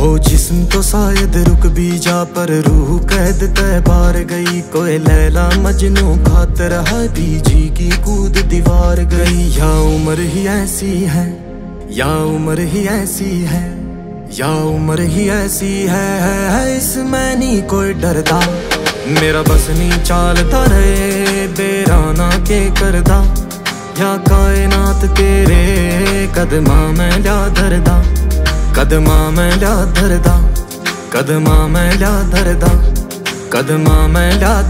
हो जिस्म तो शायद रुक भी जा, पर रूह कैद तय बार गई। कोई लैला मजनू खातर है बीजी की कूद दीवार गई। या उम्र ही ऐसी है, या उम्र ही ऐसी है, या उम्र ही ऐसी है इसमें नहीं कोई डरदा। मेरा बस नहीं चालता रहे बेराना के करदा, या कायनात तेरे कदमा में ल्या धरदा। कदमा में ल्या धरदा, कदमा में ल्या धरदा, कदमा में ल्या